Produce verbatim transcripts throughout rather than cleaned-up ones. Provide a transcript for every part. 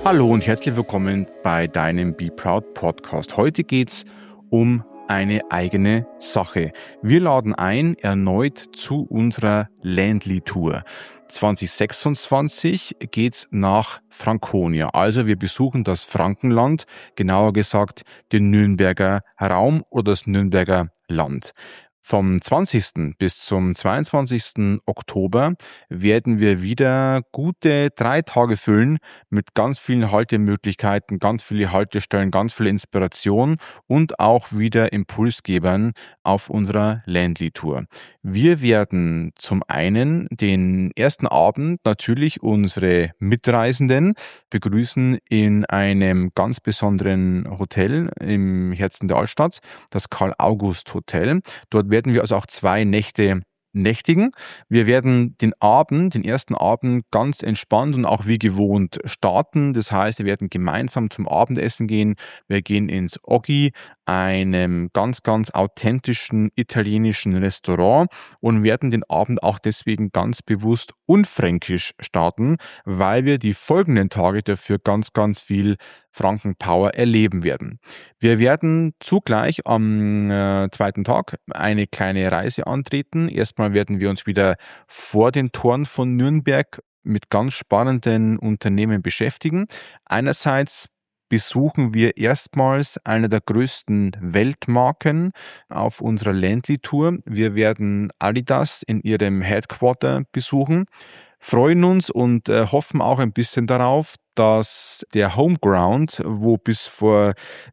Hallo und herzlich willkommen bei deinem Be Proud Podcast. Heute geht's um eine eigene Sache. Wir laden ein erneut zu unserer Ländli Tour. zwanzig sechsundzwanzig geht's nach Franconia. Also wir besuchen das Frankenland, genauer gesagt den Nürnberger Raum oder das Nürnberger Land. Vom zwanzigsten bis zum zweiundzwanzigsten Oktober werden wir wieder gute drei Tage füllen mit ganz vielen Haltemöglichkeiten, ganz viele Haltestellen, ganz viel Inspiration und auch wieder Impulsgebern auf unserer Ländli-Tour. Wir werden zum einen den ersten Abend natürlich unsere Mitreisenden begrüßen in einem ganz besonderen Hotel im Herzen der Altstadt, das Karl-August-Hotel. Dort werden wir also auch zwei Nächte nächtigen. Wir werden den Abend, den ersten Abend ganz entspannt und auch wie gewohnt starten. Das heißt, wir werden gemeinsam zum Abendessen gehen. Wir gehen ins Oggi, einem ganz, ganz authentischen italienischen Restaurant und werden den Abend auch deswegen ganz bewusst unfränkisch starten, weil wir die folgenden Tage dafür ganz, ganz viel Frankenpower erleben werden. Wir werden zugleich am äh, zweiten Tag eine kleine Reise antreten. Erstmal werden wir uns wieder vor den Toren von Nürnberg mit ganz spannenden Unternehmen beschäftigen. Einerseits besuchen wir erstmals eine der größten Weltmarken auf unserer Ländli-Tour. Wir werden Adidas in ihrem Headquarter besuchen, freuen uns und äh, hoffen auch ein bisschen darauf, dass der Homeground, wo bis vor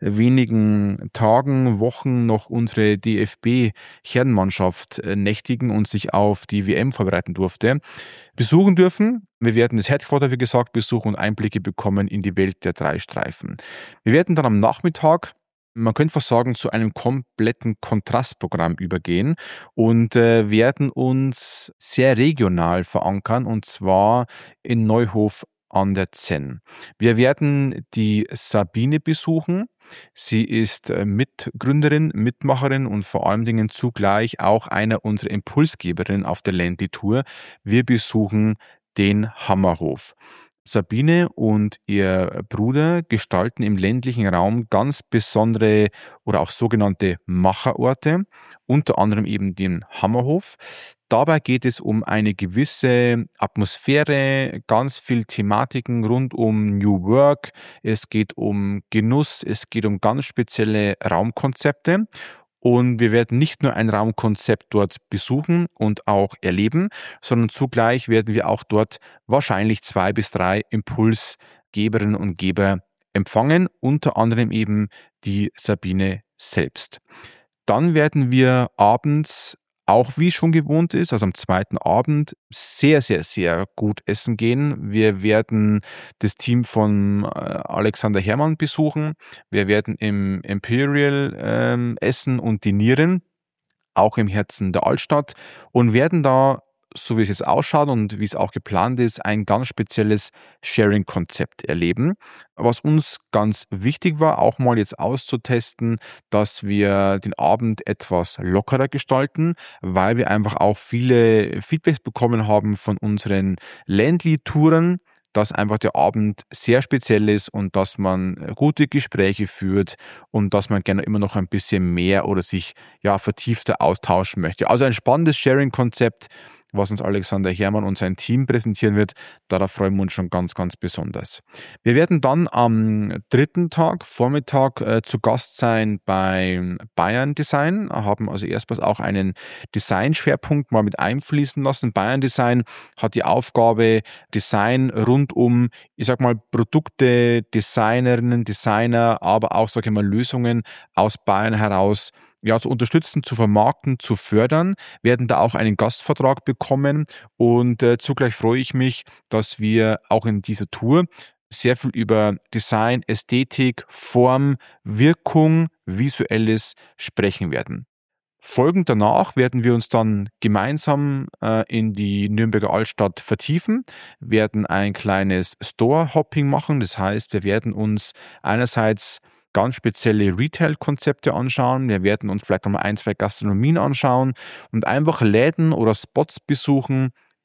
wenigen Tagen, Wochen noch unsere D F B-Herrenmannschaft nächtigen und sich auf die W M vorbereiten durfte, besuchen dürfen. Wir werden das Headquarter, wie gesagt, besuchen und Einblicke bekommen in die Welt der drei Streifen. Wir werden dann am Nachmittag, man könnte fast sagen, zu einem kompletten Kontrastprogramm übergehen und äh, werden uns sehr regional verankern, und zwar in Neuhof an der Zenn. Wir werden die Sabine besuchen. Sie ist Mitgründerin, Mitmacherin und vor allen Dingen zugleich auch einer unserer Impulsgeberinnen auf der Ländli-Tour. Wir besuchen den Hammerhof. Sabine und ihr Bruder gestalten im ländlichen Raum ganz besondere oder auch sogenannte Macherorte, unter anderem eben den Hammerhof. Dabei geht es um eine gewisse Atmosphäre, ganz viel Thematiken rund um New Work. Es geht um Genuss, es geht um ganz spezielle Raumkonzepte. Und wir werden nicht nur ein Raumkonzept dort besuchen und auch erleben, sondern zugleich werden wir auch dort wahrscheinlich zwei bis drei Impulsgeberinnen und Geber empfangen, unter anderem eben die Sabine selbst. Dann werden wir abends, auch wie schon gewohnt ist, also am zweiten Abend, sehr, sehr, sehr gut essen gehen. Wir werden das Team von Alexander Herrmann besuchen. Wir werden im Imperial ähm, essen und dinieren, auch im Herzen der Altstadt, und werden da, so wie es jetzt ausschaut und wie es auch geplant ist, ein ganz spezielles Sharing-Konzept erleben. Was uns ganz wichtig war, auch mal jetzt auszutesten, dass wir den Abend etwas lockerer gestalten, weil wir einfach auch viele Feedbacks bekommen haben von unseren Ländli-Touren, dass einfach der Abend sehr speziell ist und dass man gute Gespräche führt und dass man gerne immer noch ein bisschen mehr oder sich ja vertiefter austauschen möchte. Also ein spannendes Sharing-Konzept, was uns Alexander Herrmann und sein Team präsentieren wird. Darauf freuen wir uns schon ganz, ganz besonders. Wir werden dann am dritten Tag, Vormittag, äh, zu Gast sein bei Bayern Design, haben also erstmals auch einen Design-Schwerpunkt mal mit einfließen lassen. Bayern Design hat die Aufgabe, Design rund um, ich sag mal, Produkte, Designerinnen, Designer, aber auch, sag ich mal, Lösungen aus Bayern heraus ja, zu unterstützen, zu vermarkten, zu fördern, werden da auch einen Gastvertrag bekommen, und äh, zugleich freue ich mich, dass wir auch in dieser Tour sehr viel über Design, Ästhetik, Form, Wirkung, Visuelles sprechen werden. Folgend danach werden wir uns dann gemeinsam äh, in die Nürnberger Altstadt vertiefen, werden ein kleines Store-Hopping machen. Das heißt, wir werden uns einerseits ganz spezielle Retail-Konzepte anschauen. Wir werden uns vielleicht nochmal ein, zwei Gastronomien anschauen und einfach Läden oder Spots besuchen,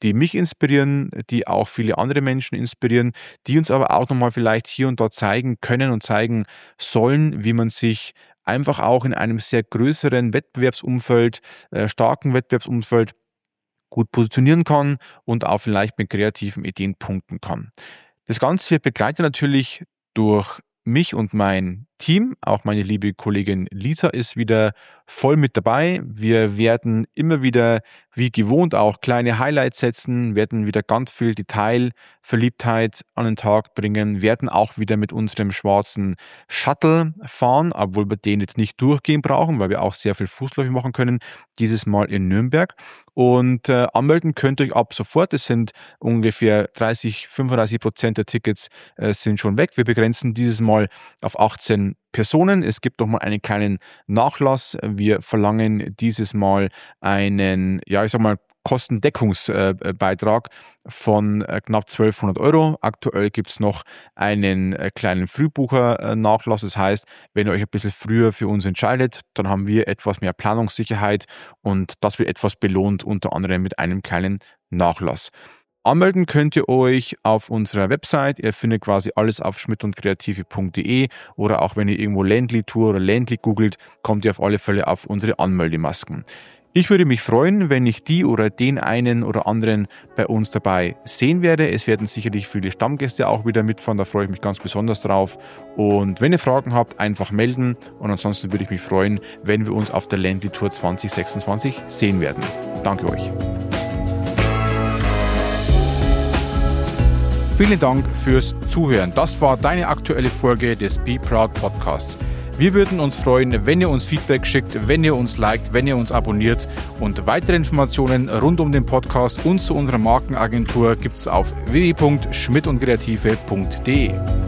die mich inspirieren, die auch viele andere Menschen inspirieren, die uns aber auch nochmal vielleicht hier und dort zeigen können und zeigen sollen, wie man sich einfach auch in einem sehr größeren Wettbewerbsumfeld, äh, starken Wettbewerbsumfeld gut positionieren kann und auch vielleicht mit kreativen Ideen punkten kann. Das Ganze wird begleitet natürlich durch mich und mein Team. Auch meine liebe Kollegin Lisa ist wieder voll mit dabei. Wir werden immer wieder, wie gewohnt, auch kleine Highlights setzen, werden wieder ganz viel Detailverliebtheit an den Tag bringen, werden auch wieder mit unserem schwarzen Shuttle fahren, obwohl wir den jetzt nicht durchgehen brauchen, weil wir auch sehr viel Fußläufig machen können, dieses Mal in Nürnberg. Und äh, anmelden könnt ihr euch ab sofort. Es sind ungefähr dreißig, fünfunddreißig Prozent der Tickets äh, sind schon weg. Wir begrenzen dieses Mal auf achtzehn Personen. Es gibt nochmal einen kleinen Nachlass. Wir verlangen dieses Mal einen, ja, ich sag mal, Kostendeckungsbeitrag von knapp zwölfhundert Euro. Aktuell gibt es noch einen kleinen Frühbucher-Nachlass. Das heißt, wenn ihr euch ein bisschen früher für uns entscheidet, dann haben wir etwas mehr Planungssicherheit und das wird etwas belohnt, unter anderem mit einem kleinen Nachlass. Anmelden könnt ihr euch auf unserer Website. Ihr findet quasi alles auf schmidt und kreative punkt de oder auch wenn ihr irgendwo Ländli Tour oder Ländli googelt, kommt ihr auf alle Fälle auf unsere Anmeldemasken. Ich würde mich freuen, wenn ich die oder den einen oder anderen bei uns dabei sehen werde. Es werden sicherlich viele Stammgäste auch wieder mitfahren, da freue ich mich ganz besonders drauf. Und wenn ihr Fragen habt, einfach melden. Und ansonsten würde ich mich freuen, wenn wir uns auf der Ländli Tour zwanzig sechsundzwanzig sehen werden. Danke euch. Vielen Dank fürs Zuhören. Das war deine aktuelle Folge des Be Proud Podcasts. Wir würden uns freuen, wenn ihr uns Feedback schickt, wenn ihr uns liked, wenn ihr uns abonniert. Und weitere Informationen rund um den Podcast und zu unserer Markenagentur gibt es auf w w w punkt schmidt und kreative punkt de.